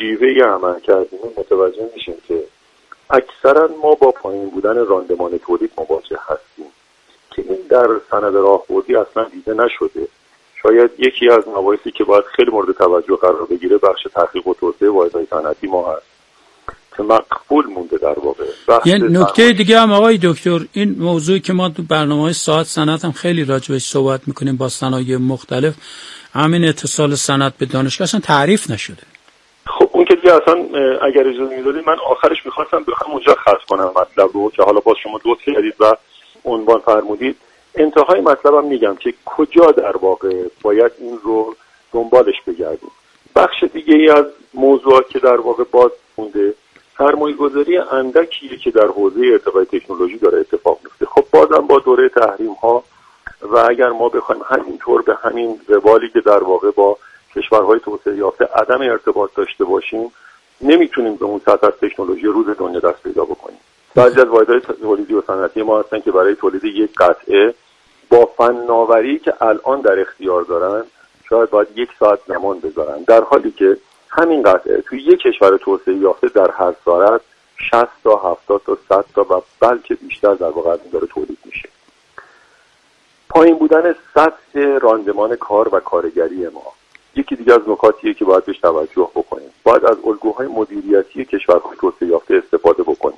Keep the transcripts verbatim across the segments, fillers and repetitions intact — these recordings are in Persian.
شیوه عمل کردیم متوجه میشیم که اکثرا ما با پایین بودن راندمان تولید مواجه هستیم که این در سند راهبردی اصلا دیده نشده. شاید یکی از مباحثی که باید خیلی مورد توجه قرار بگیره بخش تحقیق و توسعه واحدهای صنعتی ما هست که مقبول مونده در واقع. یه نکته دیگه هم آقای دکتر، این موضوعی که ما تو برنامه‌های ساعت صنعت هم خیلی راجعش صحبت میکنیم با صنایع مختلف، همین اتصال صنعت به دانشگاه اصلا تعریف نشده. خب اون که دیگه اصلا اگر اجازه میدادید من آخرش میخواستم به همونجا ختم کنم مطلب رو که حالا باز شما لطف کردید و عنوان فرمودید. انتهای مطلبم میگم که کجا در واقع باید این رو دنبالش بگردیم. بخش دیگه ای از موضوعات که در واقع باز مونده سرمایه‌گذاری اندکیه که در حوزه ارتقای تکنولوژی داره اتفاق میفته. خب بازم با دوره تحریم ها و اگر ما بخوایم همینطور به همین روالی که در واقع با کشورهای توسعه یافته عدم ارتباط داشته باشیم نمیتونیم به اون سطح از تکنولوژی روز دنیا دست پیدا بکنیم. بعضی از واحدهای تولیدی و صنعتی ما هستن که برای تولید یک قطعه با فناوری که الان در اختیار دارن شاید باید یک ساعت زمان بذارن، در حالی که همین قطعه توی یک کشور توسعه یافته در هر ساعت شصت تا هفتاد تا صد تا و بلکه بیشتر در واقع داره تولید میشه. پایین بودن سطح راندمان کار و کارگری ما یکی دیگه از نکاتیه که باید بهش توجه بکنیم. باید از الگوهای مدیریتی کشورهای توسعه یافته استفاده بکنیم.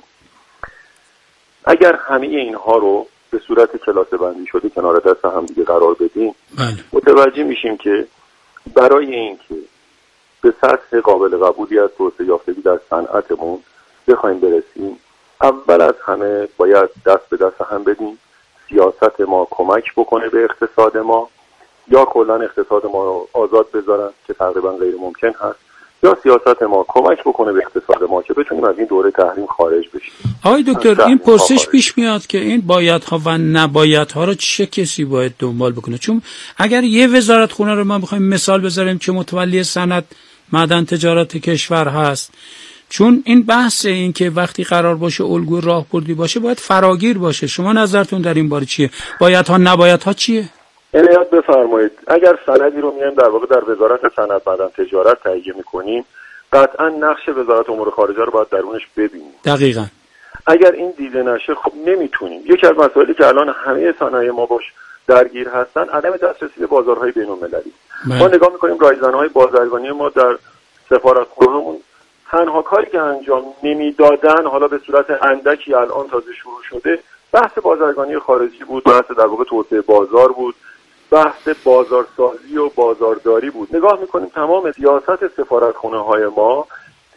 اگر همه اینها رو به صورت کلاسه بندی شده کنار دست هم دیگه قرار بدیم متوجه میشیم که برای اینکه به سطح قابل قبولی از توسعه یافتگی در صنعتمون بخوایم برسیم اول از همه باید دست به دست هم بدیم، سیاست ما کمک بکنه به اقتصاد ما، یا کلا اقتصاد ما رو آزاد بذارن که تقریبا غیر ممکن هست، یا سیاست ما کمک بکنه به اقتصاد ما که بتونیم از این دوره تحریم خارج بشیم. آقای دکتر این پرسش پیش میاد که این بایدها و نبایدها رو چه کسی باید دنبال بکنه؟ چون اگر یه وزارت خونه رو ما بخوایم مثال بذاریم که متولی صنعت معدن تجارت کشور هست، چون این بحث این که وقتی قرار باشه الگوی راهبردی باشه باید فراگیر باشه. شما نظرتون در این باره چیه؟ بایدها نبایدها چیه؟ عنایت بفرمایید. اگر سندی رو میایم در واقع در وزارت صنعت معدن تجارت تهیه میکنیم قطعا نقش وزارت امور خارجه رو باید درونش ببینیم. دقیقاً. اگر این دیده نشه خب نمیتونیم. یکی از مسائلی که الان همه صنایع ما باش درگیر هستن عدم دسترسی به بازارهای بین‌المللی. ما نگاه میکنیم رایزن‌های بازرگانی ما در سفارتخونه‌مون تنها کاری که انجام نمیدادن، حالا به صورت اندکی الان تازه شروع شده، بحث بازرگانی خارجی بود، بحث در واقع توسعه بازار بود، بحث بازارسازی و بازارداری بود. نگاه میکنیم تمام سیاست سفارتخونه‌های ما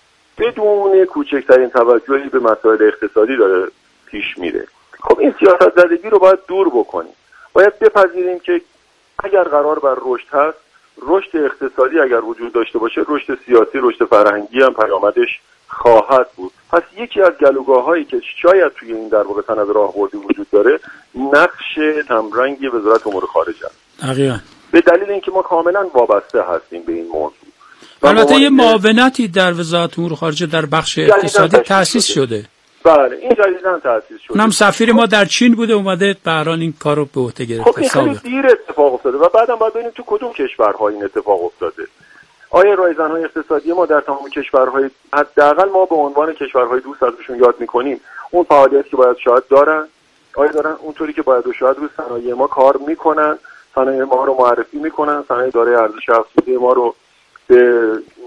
بدون کوچکترین توجهی به مسائل اقتصادی داره پیش میره. خب این سیاست زدگی رو باید دور بکنیم. باید بپذیریم که اگر قرار بر رشد هست، رشد اقتصادی اگر وجود داشته باشه، رشد سیاسی، رشد فرهنگی هم پیامدش خواهد بود. پس یکی از گلوگاه‌هایی که شاید توی این در واقع سند راهبردی وجود داره نقش همرنگی وزارت امور خارجه است. دقیقاً. به دلیل اینکه ما کاملا وابسته هستیم به این موضوع. البته یه معاونتی در وزارت امور خارجه در بخش اقتصادی تأسیس شده. بله این جدیداً تأسیس شده. اونم سفیر ما در چین بوده اومده به هر حال این کارو به عهده گرفته. خب این خیلی دیر اتفاق افتاده و بعدم باید ببینیم تو کدوم کشورها این اتفاق افتاده. آیا رایزن‌های اقتصادی ما در تمام کشورهای حداقل ما به عنوان کشورهای دوست ازشون یاد می‌کنیم اون فعالیتی که باید شاید دارن؟ آیا دارن اونطوری که باید و شاید روی صنایع ما کار میکنن، صنایع ما رو معرفی میکنن، صنایع دارای ارزش افزوده ما رو به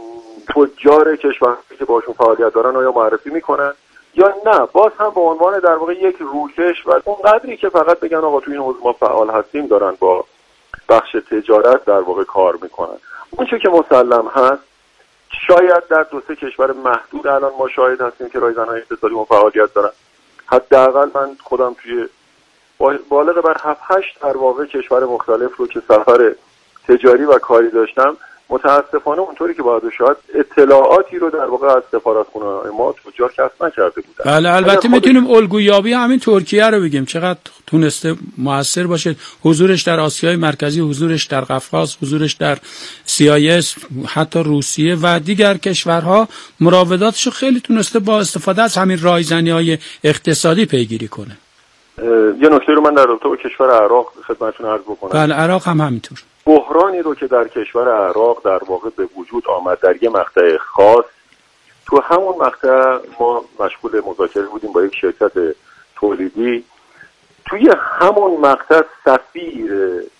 تجار کشورهایی که باشون فعالیت دارن آیا معرفی میکنن یا نه؟ باز هم به عنوان در واقع یک روکش و اون قدری که فقط بگن آقا تو این حوزه ما فعال هستیم دارن با بخش تجارت در واقع کار میکنن. اون چه که مسلم هست شاید در دو سه کشور محدود الان ما شاهد هستیم که رایزن‌های اقتصادی ما فعالیت دارن. حداقل من خودم توی بالغ بر هفت هشت در واقع کشور مختلف رو که سفر تجاری و کاری داشتم متاسفانه اونطوری که باید شاید اطلاعاتی رو در واقع از سفارتخونه ما تجار کسب نکرده بودن. بله البته میتونیم الگویابی همین ترکیه رو بگیم چقدر تونسته موثر باشه، حضورش در آسیای مرکزی، حضورش در قفقاز، حضورش در سی آی اس، حتی روسیه و دیگر کشورها مراوداتش خیلی تونسته با استفاده از همین رایزنی‌های اقتصادی پیگیری کنه. یه نکته رو من در رابطه با کشور عراق خدمتتون عرض بکنم. بله عراق هم همینطور. بحرانی رو که در کشور عراق در واقع به وجود آمد در یه مقطع خاص تو همون مقطع ما مشغول مذاکره بودیم با یک شرکت تولیدی. توی همون مقطع سفیر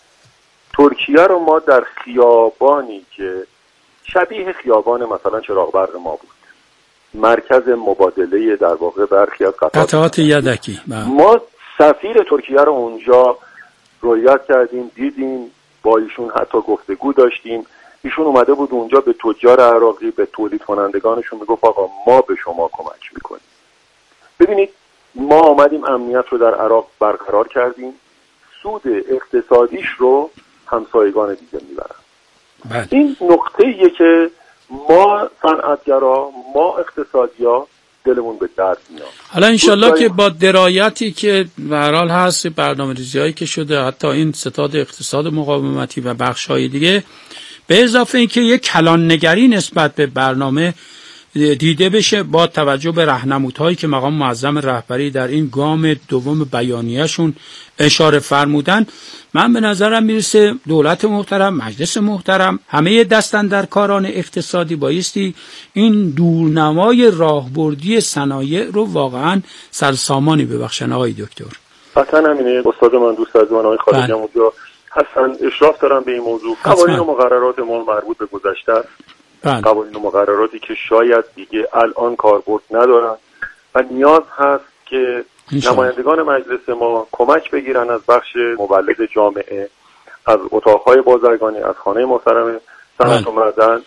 ترکیه رو ما در خیابانی که شبیه خیابان مثلا چراغ برق ما بود، مرکز مبادله در واقع برخی از قطعات یدکی، ما سفیر ترکیه رو اونجا رویت کردیم، دیدیم، با ایشون حتی گفتگو داشتیم. ایشون اومده بود اونجا به تجار عراقی، به تولید کنندگانشون میگفت آقا ما به شما کمک میکنیم. ببینید ما آمدیم امنیت رو در عراق برقرار کردیم، سود اقتصادیش رو همسایگان دیگه میبرن. این نقطه ایه که ما صنعتگرا، ما اقتصادیا دلمون به درد میاد. حالا انشالله که با درایتی که به هر حال هست، برنامه‌ریزی‌هایی که شده، حتی این ستاد اقتصاد مقاومتی و بخش‌های دیگه، به اضافه اینکه یک کلان‌نگری نسبت به برنامه دیده بشه با توجه به راهنمودهایی که مقام معظم رهبری در این گام دوم بیانیه‌شون اشاره فرمودن، من به نظرم میرسه دولت محترم، مجلس محترم، همه دستاندرکاران اقتصادی بایستی این دورنمای راهبردی صنایع رو واقعا سرسامانی ببخشن. آقای دکتر قطعا همینه. استاد من، دوست از من آقای خالقی اونجا هستن، اشراف دارن به این موضوع. قوانین و مقررات ما مربوط به گذشته است، قوانین و مقرراتی که شاید دیگه الان کاربرد ندارن و نیاز هست که نمایندگان مجلس ما کمک بگیرن از بخش مولد جامعه، از اتاقهای بازرگانی، از خانه محترم صنعت و معدن،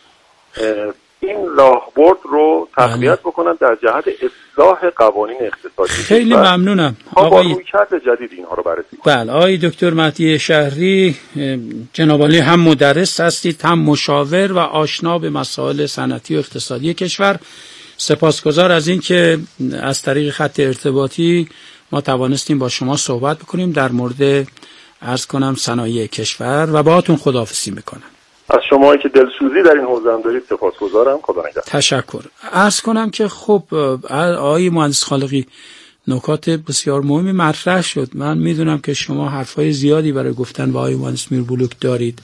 این راهبرد رو تقویت بکنن در جهت اصلاح قوانین اقتصادی. خیلی ممنونم آقای رویکرد جدید اینها رو بررسی کنیم. بله آقای دکتر مهدی شهری، جناب عالی، هم مدرس هستید، هم مشاور و آشنا به مسائل صنعتی و اقتصادی کشور. سپاسگزار از این که از طریق خط ارتباطی ما توانستیم با شما صحبت بکنیم در مورد عرض کنم صنایع کشور و باهاتون خداحافظی میکنم. از شما که دلسوزی در این حوزه هم دارید سپاسگزارم. خدا نگهدار. تشکر. عرض کنم که خب آقای مهندس خالقی، نکات بسیار مهمی مطرح شد. من میدونم که شما حرفای زیادی برای گفتن با آقای مهندس میربلوک دارید.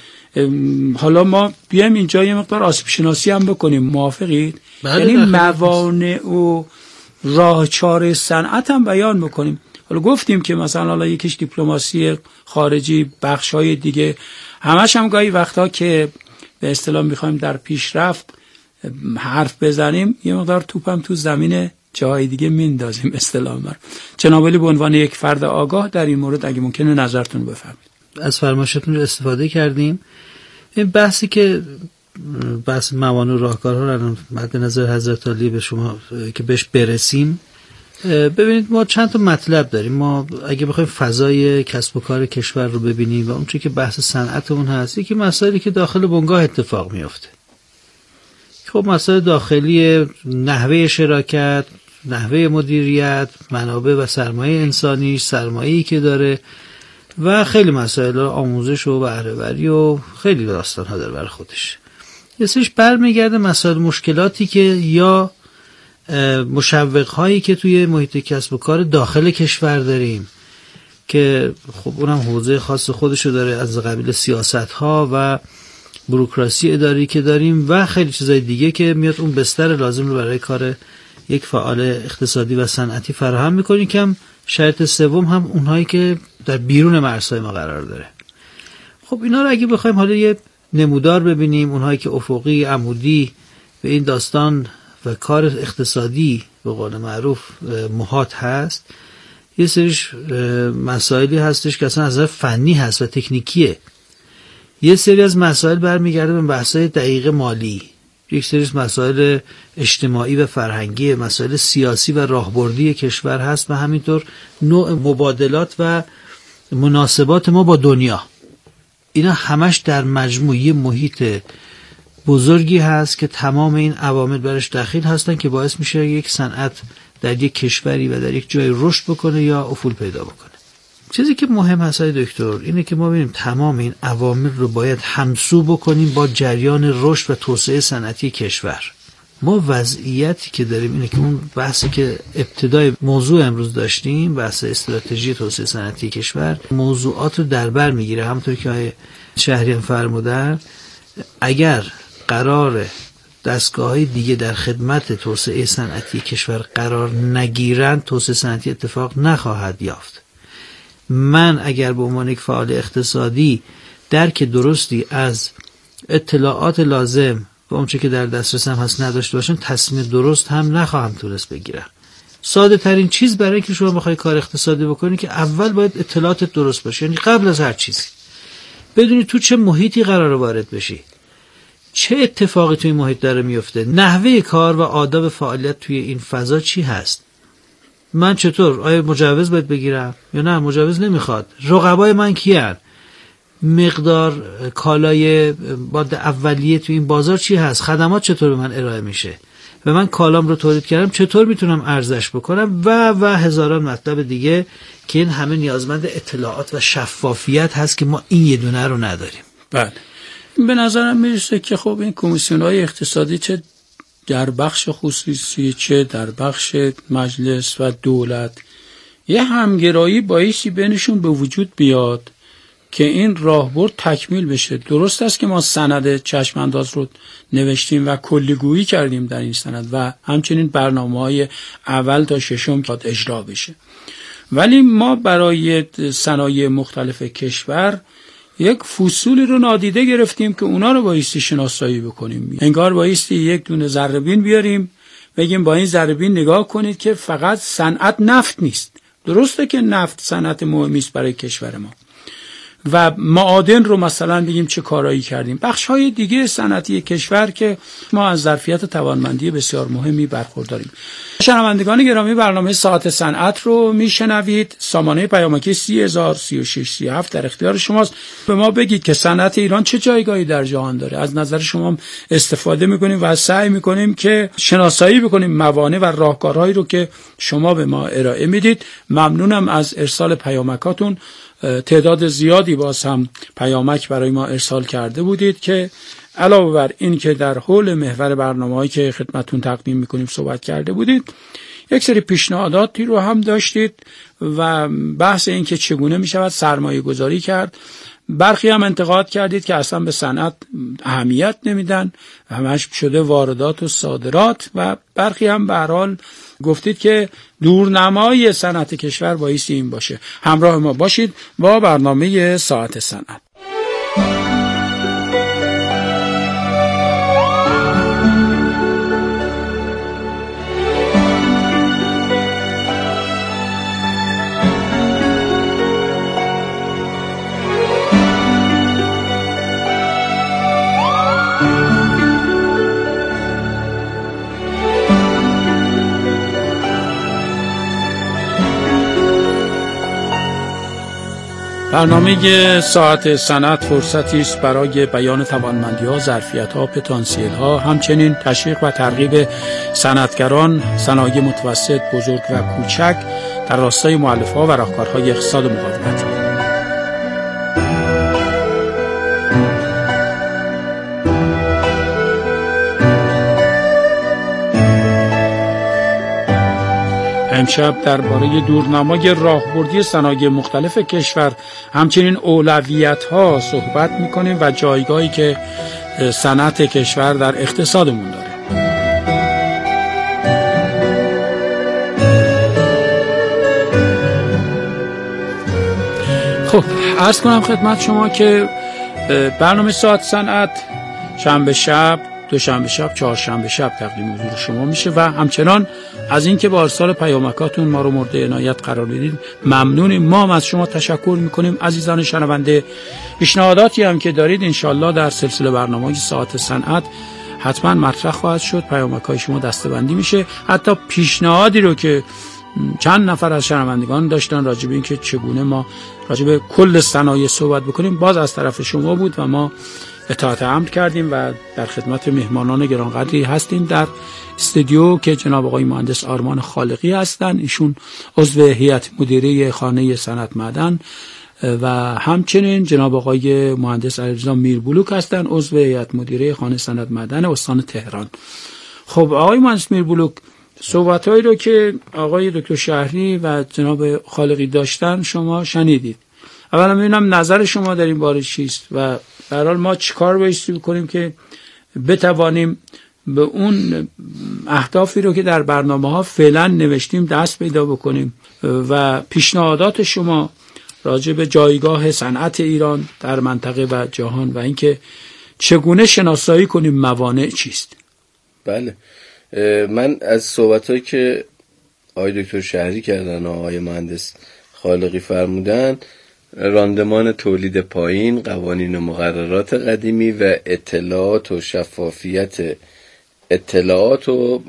حالا ما بیایم اینجا یه مقدار آسیب شناسی هم بکنیم، موافقید؟ یعنی موانع و راهچاره صنعت هم بیان بکنیم. حالا گفتیم که مثلا حالا یکیش دیپلماسی خارجی، بخشای دیگه، همش هم گاهی وقتا که به اصطلاح میخوایم در پیشرفت حرف بزنیم یه مقدار توپم تو زمین جای دیگه میندازیم اصطلاح من. جناب عالی به عنوان یک فرد آگاه در این مورد اگه ممکنه نظرتون بفرمایید. از فرمایشتون استفاده کردیم. این بحثی که بحث موانع و راهکارها رو مد نظر حضرت علی به شما که بهش برسیم، ببینید ما چند تا مطلب داریم. ما اگه بخوایم فضای کسب و کار کشور رو ببینیم و اونچه که بحث صنعتمون هست، یکی مسائلی که داخل بنگاه اتفاق میفته. خب مسائل داخلی، نحوه شراکت، نحوه مدیریت، منابع و سرمایه انسانی، سرمایه‌ای که داره و خیلی مسائل آموزش و بهره‌وری و خیلی داستان‌ها داره برای خودش. یه سریش برمیگرده مسائل مشکلاتی که یا مشوق‌هایی که توی محیط کسب و کار داخل کشور داریم که خب اونم حوزه خاص خودشو داره، از قبیل سیاست‌ها و بوروکراسی اداری که داریم و خیلی چیزای دیگه که میاد اون بستر لازم رو برای کار یک فعال اقتصادی و صنعتی فراهم می‌کنه. که هم شرط سوم هم اونهایی که در بیرون مرزهای ما قرار داره. خب اینا رو اگه بخوایم حالا یه نمودار ببینیم، اونهایی که افقی، عمودی به این داستان و کار اقتصادی به قول معروف محاط هست، یه سریش مسائلی هستش که اصلا از نظر فنی هست و تکنیکیه. یه سری از مسائل برمیگرده به بحث‌های دقیق مالی، یک سری مسائل اجتماعی و فرهنگی، مسائل سیاسی و راهبردی کشور هست و همینطور نوع مبادلات و مناسبات ما با دنیا. اینا همش در مجموعه محیط بزرگی هست که تمام این عوامل برش دخیل هستن که باعث میشه یک صنعت در یک کشوری و در یک جای رشد بکنه یا افول پیدا بکنه. چیزی که مهم هست های دکتر اینه که ما ببینیم تمام این عوامل رو باید همسو بکنیم با جریان رشد و توسعه صنعتی کشور. ما وضعیتی که داریم اینه که اون بحثی که ابتدای موضوع امروز داشتیم، بحث استراتژی توسعه صنعتی کشور، موضوعات رو در بر میگیره. همونطور که آقای شهریان فرمودن، اگر قرار دستگاه‌های دیگه در خدمت توسعه صنعتی کشور قرار نگیرند، توسعه صنعتی اتفاق نخواهد یافت. من اگر به عنوان یک فعال اقتصادی درک درستی از اطلاعات لازم و اونچه که در دسترسم هست نداشته باشم، تصمیم درست هم نخواهم تونست بگیرم. ساده ترین چیز برای اینکه شما بخوای کار اقتصادی بکنی که اول باید اطلاعات درست باشه، یعنی قبل از هر چیزی بدونی تو چه محیطی قراره وارد بشی، چه اتفاقی توی محیط داره میفته، نحوه کار و آداب فعالیت توی این فضا چی هست. من چطور، آیا مجوز باید بگیرم یا نه مجوز نمیخواد، رقبای من کیان، مقدار کالای باد اولیه توی این بازار چی هست، خدمات چطور به من ارائه میشه و من کالام رو تولید کردم چطور میتونم ارزش بکنم و و هزاران مطلب دیگه که این همه نیازمند اطلاعات و شفافیت هست که ما این یه دونه رو نداریم. بله، به نظرم میرسه که خب این کمیسیون‌های اقتصادی چه در بخش خصوصی چه در بخش مجلس و دولت یه همگرایی بایستی بینشون به وجود بیاد که این راهبرد تکمیل بشه. درست است که ما سند چشم انداز رو نوشتیم و کلیگویی کردیم در این سند و همچنین برنامه‌های اول تا ششم که اجرا بشه، ولی ما برای صنایع مختلف کشور یک فصولی رو نادیده گرفتیم که اونا رو بایستی شناسایی بکنیم. انگار بایستی یک دونه ذره‌بین بیاریم بگیم با این ذره‌بین نگاه کنید که فقط صنعت نفت نیست. درسته که نفت صنعت مهمی است برای کشور ما و معادن رو مثلا بگیم چه کارایی کردیم، بخش‌های دیگه صنعتی کشور که ما از ظرفیت توانمندی بسیار مهمی برخورداریم. شنوندگان گرامی، برنامه ساعت صنعت رو میشنوید. سامانه پیامکی سی هزار سی و شش سی و هفت در اختیار شماست. به ما بگید که صنعت ایران چه جایگاهی در جهان داره. از نظر شما استفاده میکنیم و سعی میکنیم که شناسایی بکنیم موانع و راهکارهایی رو که شما به ما ارائه میدید. ممنونم از ارسال پیامکاتون. تعداد زیادی باز هم پیامک برای ما ارسال کرده بودید که علاوه بر این که در حول محور برنامه‌هایی که خدمتتون تقدیم می‌کنیم صحبت کرده بودید، یک سری پیشنهاداتی رو هم داشتید و بحث این که چگونه می‌شود سرمایه گذاری کرد. برخی هم انتقاد کردید که اصلا به صنعت اهمیت نمیدن، همش شده واردات و صادرات، و برخی هم به هر حال گفتید که دورنمای صنعت کشور بایستی این باشه. همراه ما باشید با برنامه ساعت صنعت. برنامه ساعت صنعت فرصتی است برای بیان توانمندی‌ها، ظرفیت‌ها، پتانسیل‌ها، همچنین تشویق و ترغیب صنعتگران، صنایع متوسط، بزرگ و کوچک در راستای مؤلفه‌ها و راهکارهای اقتصاد مقاومت. امشب درباره دورنمای راهبردی صنایع مختلف کشور، همچنین اولویت‌ها صحبت می‌کنیم و جایگاهی که صنعت کشور در اقتصادمون داره. خب عرض کنم خدمت شما که برنامه ساعت صنعت شنبه شب، دوشنبه شب، چهارشنبه شب تقدیم حضور شما میشه و همچنان از اینکه با ارسال پیامکاتون ما رو مورد عنایت قرار بدید ممنونیم. ما هم از شما تشکر میکنیم عزیزان شنونده. پیشنهاداتی هم که دارید انشالله در سلسله برنامه‌های ساعت صنعت حتما مطرح خواهد شد. پیامک‌های شما دسته‌بندی میشه. حتی پیشنهادی رو که چند نفر از شنوندگان داشتن راجع به اینکه چگونه ما راجع به کل صنایع صحبت بکنیم، باز از طرف شما بود و ما اطاعت امر کردیم و در خدمت مهمانان گرانقدری هستیم در استودیو که جناب آقای مهندس آرمان خالقی هستند. ایشون عضو هیئت مدیره خانه صنعت معدن و همچنین جناب آقای مهندس علیرضا میربلوک هستند، عضو هیئت مدیره خانه صنعت معدن استان تهران. خب آقای مهندس میربلوک، صحبتایی رو که آقای دکتر شهری و جناب خالقی داشتن شما شنیدید. اولا ببینم نظر شما در این باره چیست و به هر حال ما چیکار بایستی بکنیم که بتوانیم به اون اهدافی رو که در برنامه ها فعلا نوشتیم دست پیدا بکنیم و پیشنهادات شما راجع به جایگاه صنعت ایران در منطقه و جهان و اینکه چگونه شناسایی کنیم موانع چیست. بله، من از صحبتایی که آقای دکتر شهری کردن و آقای مهندس خالقی فرمودن، راندمان تولید پایین، قوانین و مقررات قدیمی و اطلاعات و شفافیت اطلاعات رو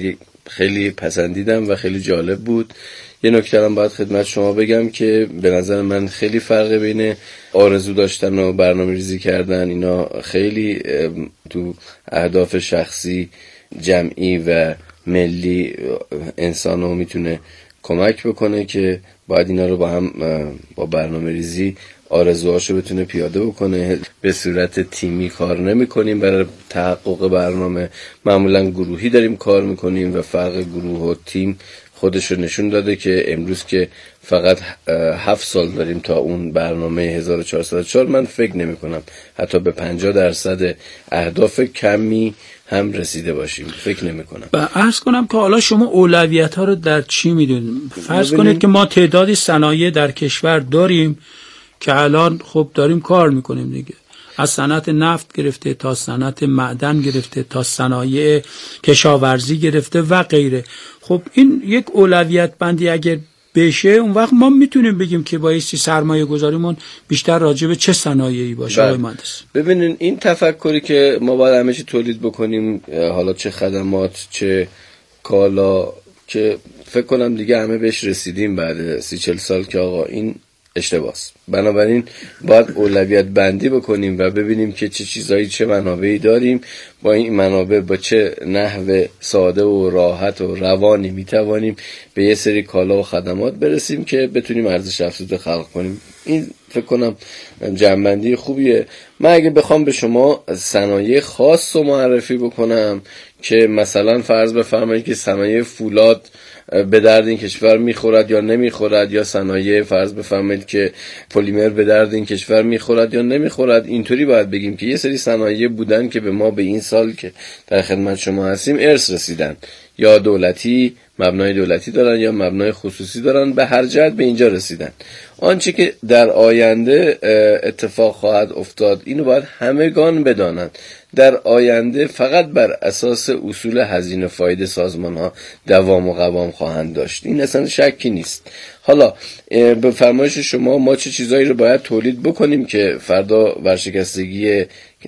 خیلی پسندیدم و خیلی جالب بود. یه نکته هم باید خدمت شما بگم که به نظر من خیلی فرق بین آرزو داشتن و برنامه ریزی کردن، اینا خیلی تو اهداف شخصی، جمعی و ملی انسانو میتونه کمک بکنه که باید اینا رو با هم با برنامه ریزی آرزوهاشو بتونه پیاده بکنه. به صورت تیمی کار نمی کنیم برای تحقق برنامه، معمولا گروهی داریم کار میکنیم و فرق گروه و تیم خودش رو نشون داده که امروز که فقط هفت سال داریم تا اون برنامه هزار و چهارصد و چهار، من فکر نمی کنم حتی به پنجاه درصد اهداف کمی هم رسیده باشیم، فکر نمی کنم. و عرض کنم که حالا شما اولویت ها رو در چی میدونید؟ فرض کنید که ما تعدادی صنایع در کشور داریم که الان خب داریم کار میکنیم دیگه، از صنعت نفت گرفته تا صنعت معدن گرفته تا صنایع کشاورزی گرفته و غیره. خب این یک اولویت بندی اگر بشه، اون وقت ما میتونیم بگیم که بایستی سرمایه گذاریمون بیشتر راجع به چه صنایعی باشه. آقای مهندس، ببینین این تفکری که ما باید همه چی تولید بکنیم، حالا چه خدمات چه کالا، که فکر کنم دیگه همه بهش رسیدیم بعد سی چل سال، که آقا این اشتباس. بنابراین باید اولویت بندی بکنیم و ببینیم که چه چیزایی، چه منابعی داریم، با این منابع با چه نحو ساده و راحت و روانی میتوانیم به یه سری کالا و خدمات برسیم که بتونیم ارزش افزوده خلق کنیم. این فکر کنم جنبندی خوبیه. من اگه بخوام به شما صنایع خاص رو معرفی بکنم که مثلا فرض بفرمایید که صنایع فولاد به درد این کشور میخورد یا نمیخورد، یا صنایع فرض بفرمایید که پلیمر به درد این کشور میخورد یا نمیخورد، اینطوری باید بگیم که یه سری صنایع بودن که به ما به این سال که در خدمت شما هستیم ارث رسیدن، یا دولتی مبنای دولتی دارن یا مبنای خصوصی دارن، به هر جهت به اینجا رسیدن. آنچه که در آینده اتفاق خواهد افتاد اینو باید همگان بدانند. در آینده فقط بر اساس اصول هزینه فایده سازمان ها دوام و قوام خواهند داشت، این اصلا شکی نیست. حالا به فرمایش شما ما چه چیزایی رو باید تولید بکنیم که فردا ورشکستگی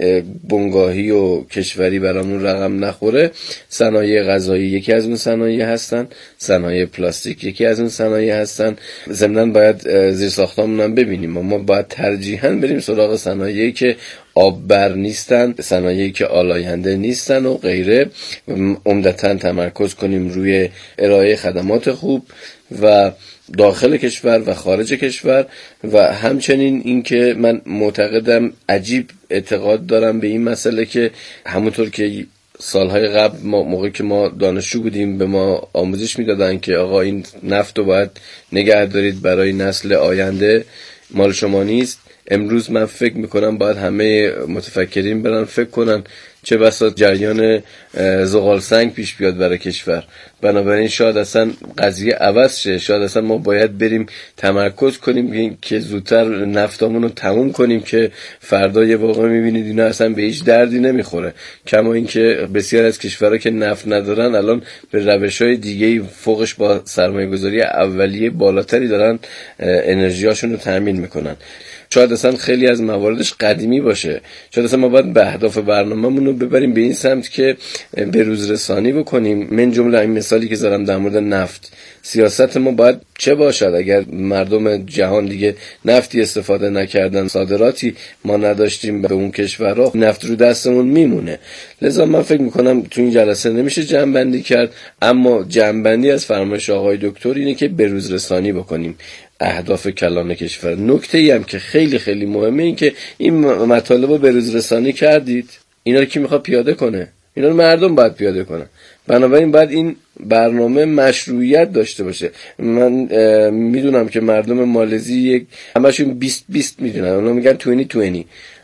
بنگاهی و کشوری برامون رقم نخوره؟ صنایع غذایی یکی از اون صنایع هستن، صنایع پلاستیک یکی از اون صنایع هستن. ضمناً باید زیر ساختمون هم ببینیم، ما باید ترجیحاً بریم سراغ صنایعی که آببر نیستن، صنایعی که آلاینده نیستن و غیره. عمدتاً تمرکز کنیم روی ارائه خدمات خوب و داخل کشور و خارج کشور. و همچنین این که من معتقدم، عجیب اعتقاد دارم به این مسئله که همونطور که سالهای قبل ما موقعی که ما دانشجو بودیم به ما آموزش میدادن که آقا این نفت رو باید نگه دارید برای نسل آینده، مال شما نیست. امروز من فکر میکنم باید همه متفکرین برن فکر کنن چه بسا جریان زغال سنگ پیش بیاد برای کشور. بنابراین شاید اصلا قضیه عوض شه، شاید اصلا ما باید بریم تمرکز کنیم که زودتر نفتامون رو تموم کنیم که فردا یه واقع میبینید اینا اصلا به هیچ دردی نمیخوره. کما این که بسیار از کشورها که نفت ندارن الان به روش‌های دیگه فوقش با سرمایه‌گذاری اولیه بالاتری دارن انرژیاشون رو تامین میکنن. شاید اصلا خیلی از مواردش قدیمی باشه، شاید اصلا ما باید به اهداف برنامه‌مون رو ببریم به این سمت که به روز رسانی بکنیم. من جمله این مثالی که زدم در مورد نفت، سیاست ما باید چه باشد؟ اگر مردم جهان دیگه نفتی استفاده نکردن، صادراتی ما نداشتیم به اون کشورها، نفت رو دستمون میمونه. لذا من فکر میکنم تو این جلسه نمیشه جمع‌بندی کرد، اما جمع‌بندی از فرمایش آقای دکتر اینه که به روز رسانی بکنیم اهداف کلان کشور. نکته‌ای هم که خیلی خیلی مهمه این که این مطالب رو به روز رسانی کردید، اینا رو کی میخواد پیاده کنه؟ اینا رو مردم باید پیاده کنن. بنابراین باید این برنامه مشروعیت داشته باشه. من میدونم که مردم مالزی یک همشون بیست بیست میدونن، اونا میگن بیست بیست،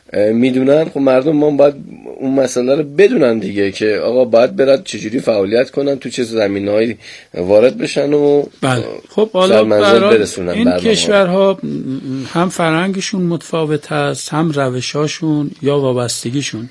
میدونن، خب مردم ما باید اون مسئله رو بدونن دیگه که آقا باید برد چجوری فعالیت کنن، تو چه زمینه‌ای وارد بشن و بله. خب حالا برسونن. این کشورها هم فرهنگشون متفاوت هست، هم روشاشون یا وابستگیشون،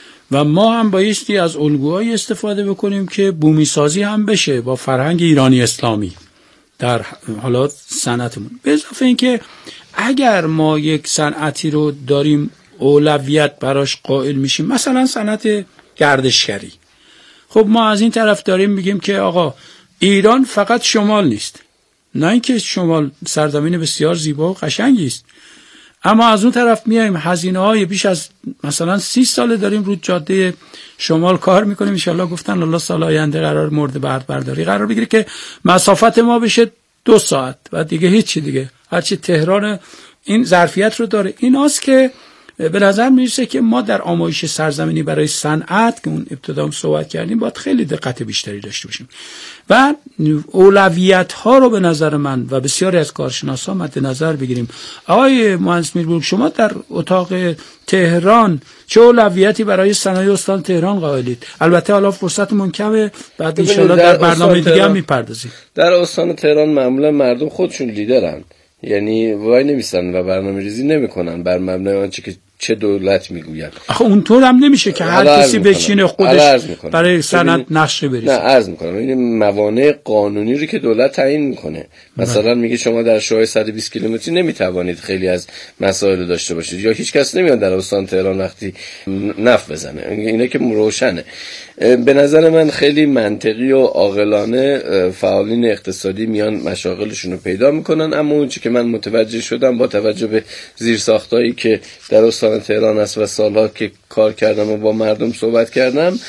و ما هم بایستی از الگوهای استفاده بکنیم که بومی سازی هم بشه با فرهنگ ایرانی اسلامی در حالات صنعتمون. به اضافه اینکه اگر ما یک صنعتی رو داریم اولویت براش قائل میشیم، مثلا صنعت گردشگری، خب ما از این طرف داریم میگیم که آقا ایران فقط شمال نیست، نه اینکه شمال سرزمین بسیار زیبا و قشنگی است، اما از اون طرف میایم هزینه های بیش از مثلا سی ساله داریم رو جاده شمال کار میکنیم. ان شاءالله گفتن الله سال آینده قرار مورد برد برداری قرار بگیره که مسافت ما بشه دو ساعت و دیگه هیچی دیگه، هرچی تهران این ظرفیت رو داره. ایناست که به نظر میرسه که ما در آمایش سرزمینی برای صنعت که اون ابتدا هم صحبت کردیم باید خیلی دقت بیشتری داشته باشیم و اولویت ها رو به نظر من و بسیاری از کارشناسا مد نظر بگیریم. آقای مهندس میربرگ، شما در اتاق تهران چه اولویتی برای صنایع استان تهران قائلید؟ البته حالا فرصتمون کمه، بعد ان شاءالله در, در برنامه دیگه هم میپردازیم. در استان تهران معمولا مردم خودشون لیدرن، یعنی وای نمیستن و برنامه ریزی نمیکنن بر مبنای آنچه که چه دولت میگوید. آخه اونطور هم نمیشه که هر کسی بچینه خودش برای صنعت نقشه بریزه. نه عرض میکنم این موانع قانونی رو که دولت تعیین میکنه، مثلا میگه شما در شعاع صد و بیست کیلومتری نمیتوانید خیلی از مسائل داشته باشید، یا هیچ کس نمیاد در استان تهران وقتی نفت بزنه، اینا که روشنه. به نظر من خیلی منطقی و عاقلانه فعالین اقتصادی میان مشاغلشون رو پیدا میکنن، اما اون چیزی که من متوجه شدم با توجه به زیرساختایی که در استان تهران است و سالها که کار کردم و با مردم صحبت کردم،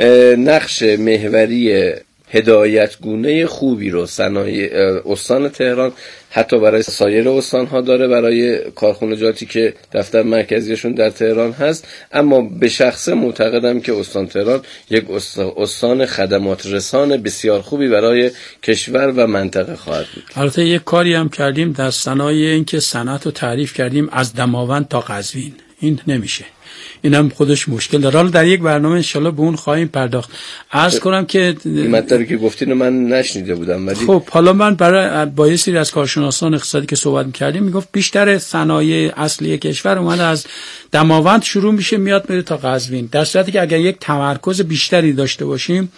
نقش محوری هدایت گونه خوبی رو صنایع استان تهران حتی برای سایر استان‌ها داره، برای کارخانجاتی که دفتر مرکزیشون در تهران هست، اما به شخصه معتقدم که استان تهران یک استان خدمات رسان بسیار خوبی برای کشور و منطقه خواهد بود. البته یک کاری هم کردیم در صنایع، این که صنعت رو تعریف کردیم از دماوند تا قزوین، این نمیشه، اینم خودش مشکل داره. حالا در یک برنامه انشالله به اون خواهیم پرداخت. عرض کنم که مطلبی که گفتین من نشنیده بودم، ولی خب حالا من برای با یه سری از کارشناسان اقتصادی که صحبت می‌کردیم میگفت بیشتر صنایع اصلی کشور اومده از دماوند شروع میشه میاد میره تا قزوین، در صورتی که اگر یک تمرکز بیشتری داشته باشیم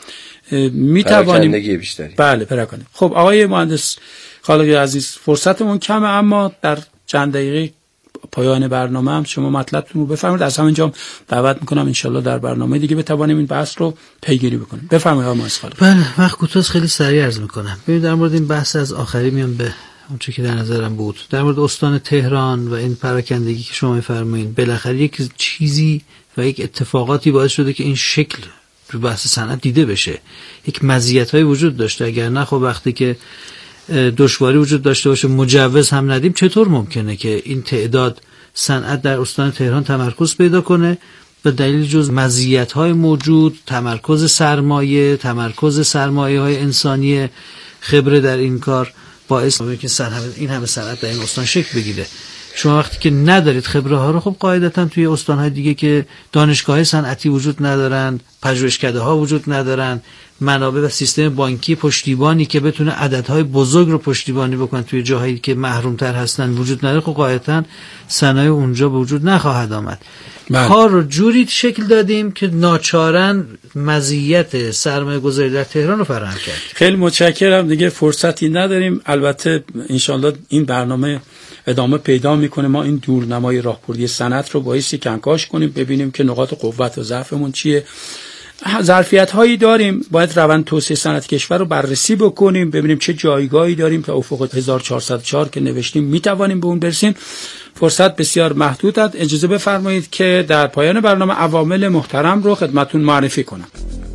میتوانیم پراکنده بیشتری. بله پراکنده. خب آقای مهندس خالقی عزیز، فرصتمون کمه، اما در چند دقیقه پایان برنامه هم شما مطلبتون رو بفرمایید. از همینجا دعوت میکنم انشالله در برنامه دیگه بتوانیم این بحث رو پیگیری بکنیم. بفرمایید آقای مهندس خالقی. بله، وقت کوتاه خیلی سریع عرض میکنم. ببینید در مورد این بحث از آخری میام به اون چیزی که در نظرم بود در مورد استان تهران و این پراکندگی که شما میفرمایید. بالاخره یک چیزی و یک اتفاقاتی باعث شده که این شکل تو بحث صنعت دیده بشه. یک مزیت‌های وجود داشته، اگر نه خب وقتی که دشواری وجود داشته باشه مجوز هم ندیم، چطور ممکنه که این تعداد صنعت در استان تهران تمرکز پیدا کنه؟ به دلیل جز مزیت‌های موجود، تمرکز سرمایه، تمرکز سرمایه‌های انسانی خبره در این کار باعث میشه که این همه صنعت در این استان شکل بگیره. شما وقتی که ندارید خبره ها رو، خب قاعدتا توی استان‌های دیگه که دانشگاه صنعتی وجود ندارن، پژوهشکده‌ها وجود ندارن، منابع و سیستم بانکی پشتیبانی که بتونه عددهای بزرگ رو پشتیبانی بکنه توی جاهایی که محروم‌تر هستن وجود نداره، خب قاعدتا صنایع اونجا به وجود نخواهد آمد. بله. کار رو جوری شکل دادیم که ناچارن مزیت سرمایه‌گذاری در تهران رو فراهم کرد. خیلی متشکرم، دیگه فرصتی نداریم. البته انشالله این برنامه ادامه پیدا میکنه. ما این دورنمای راهبردی صنعت رو بایستی کنکاش کنیم، ببینیم که نقاط قوت و ضعفمون چیه، ظرفیت هایی داریم، باید روند توسعه صنعت کشور رو بررسی بکنیم، ببینیم چه جایگاهی داریم تا افق هزار و چهارصد و چهار که نوشتیم میتوانیم به اون برسیم. فرصت بسیار محدود است. اجازه بفرمایید که در پایان برنامه عوامل محترم رو خدمتتون معرفی کنم.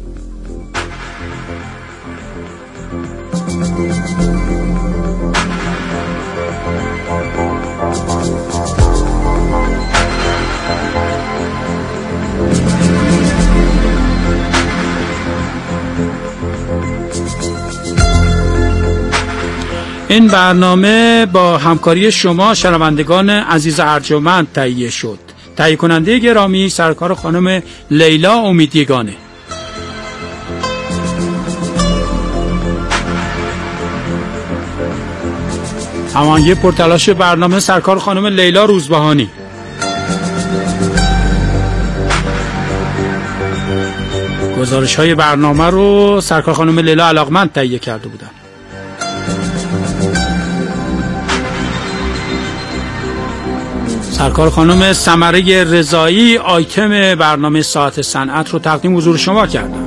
این برنامه با همکاری شما شنوندگان عزیز ارجمند تهیه شد. تهیه کننده گرامی سرکار خانم لیلا امیدیگانه. هماهنگی پرتلاش برنامه سرکار خانم لیلا روزبهانی. گزارش های برنامه رو سرکار خانم لیلا علاقمند تهیه کرده بودن. سرکار خانم سمره رضایی آیتم برنامه ساعت صنعت رو تقدیم حضور شما کردن.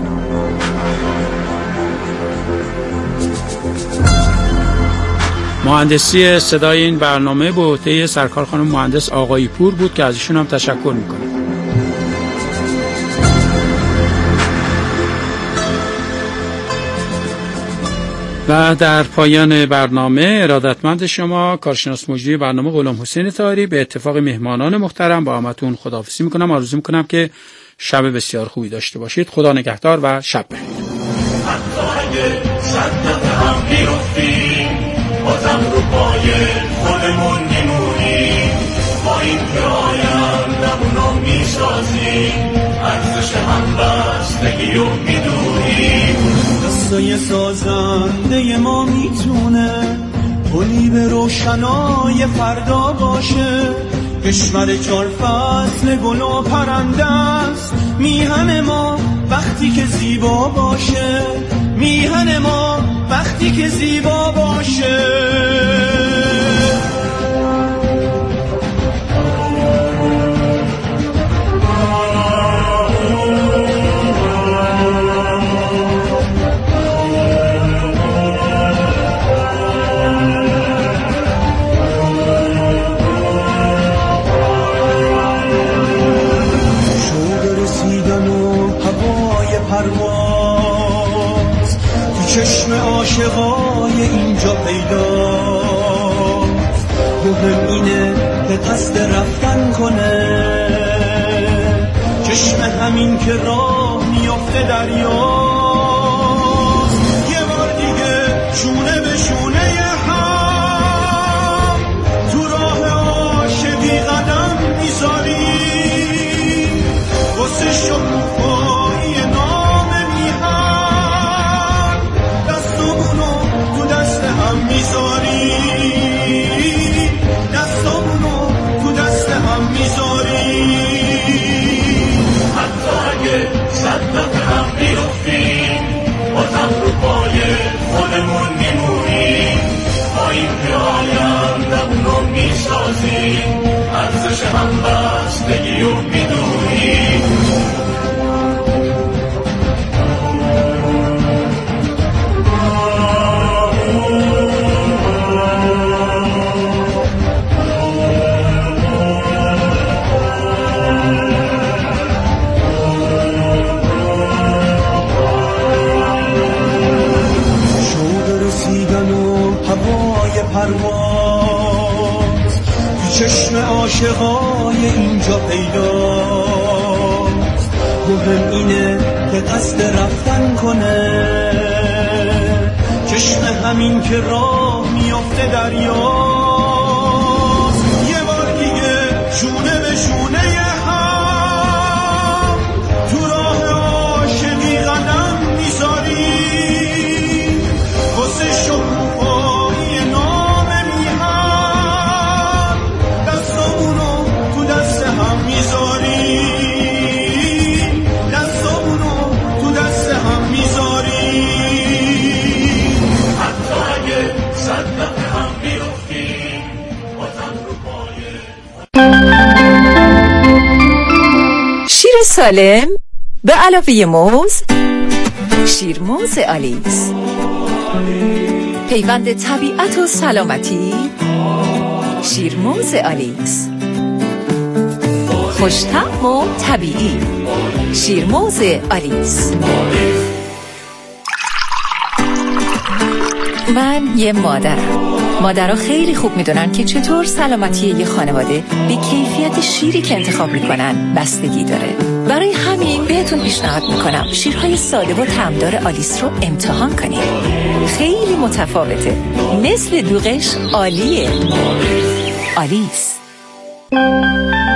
مهندسی صدای این برنامه به عهده سرکار خانم مهندس آقایی پور بود که از ایشون هم تشکر میکنم. و در پایان برنامه ارادتمند شما کارشناس مجری برنامه غلام حسین طاهری به اتفاق مهمانان محترم با همتون خداحافظی میکنم. آرزو میکنم که شب بسیار خوبی داشته باشید. خدا نگهدار و شب بخیر. بازم رو پای خودمون میمونیم، با این که آیندمونو میسازیم، ارزش همبستگی رو میدونیم. دستای سازنده ما میتونه پلی به روشنای فردا باشه. کشور چار فصل گل و پرنده است، میهن ما وقتی که زیبا باشه، میهن ما وقتی که زیبا باشه. چشم عاشقای اینجا پیداست، مهم اینه که قصد رفتن کنه. چشم همین که راه میافته دریاست، یه بار دیگه شونه به شونه هم تو راه عاشقی قدم میذاری. واسه شکوفایی نام میهن دستمونو تو دست هم میذاری، دستمونو تو دست هم میذاری. حتی اگه صد دفعه هم بیفتیم، بازم رو پای خودمون میمونیم، با این که آیندمونو میسازیم، ارزش همبستگی رو میدونیم. پرواز چشم عاشقای اینجا پیداست، مهم اینه که قصد رفتن کنه. چشم همین که راه میافته دریاست، یه بار دیگه شونه به شونه هم تو راه عاشقی قدم میذاری. واسه شکوفایی نام میهن دستمونو تو دست هم میذاری، دستمونو تو دست هم میذاری. حتی اگه صد دفعه هم بیفتیم، بازم رو پای شیر سالم به علاوه موز، شیرموز آلیس، پیوند طبیعت و سلامتی. شیرموز آلیس خوش‌طعم و طبیعی. شیرموز آلیس. من یه مادرم. مادرها خیلی خوب میدونن که چطور سلامتی یه خانواده به کیفیت شیری که انتخاب میکنن بستگی داره. برای همین بهتون پیشنهاد میکنم شیرهای ساده و طعمدار آلیس رو امتحان کنید. خیلی متفاوته، مثل دوغش عالیه. آلیس.